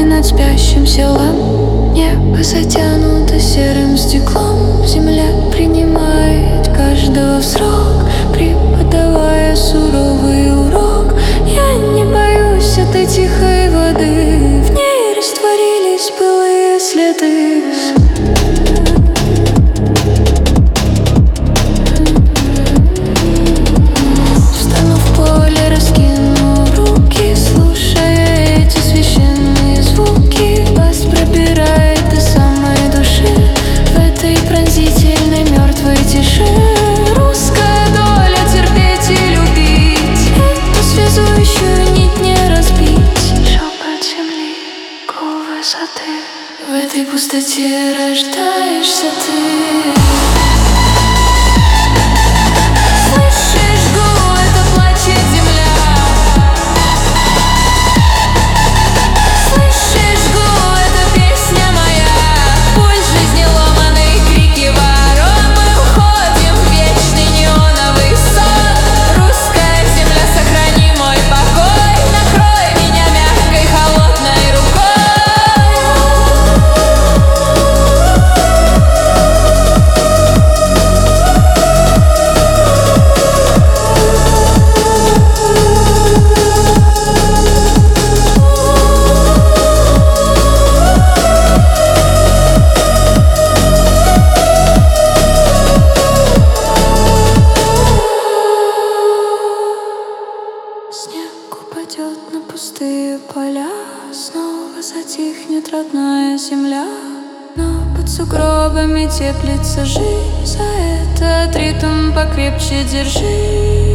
над спящим селом. Небо затянуто серым стеклом. Земля принимает каждого в срок, преподавая суровый урок. Я не боюсь этой тихой воды, в ней растворились былые следы. Встану в поле, раскину руки, слушая эти священные звуки. Вас пробирает до самой души в этой пронзительной мертвой тиши. Русская доля терпеть и любить, эту связующую нить не разбить. Шепот земли, гул высоты, в этой пустоте рождаешься ты. Снег упадет на пустые поля, снова затихнет родная земля. Но под сугробами теплится жизнь, за этот ритм покрепче держи.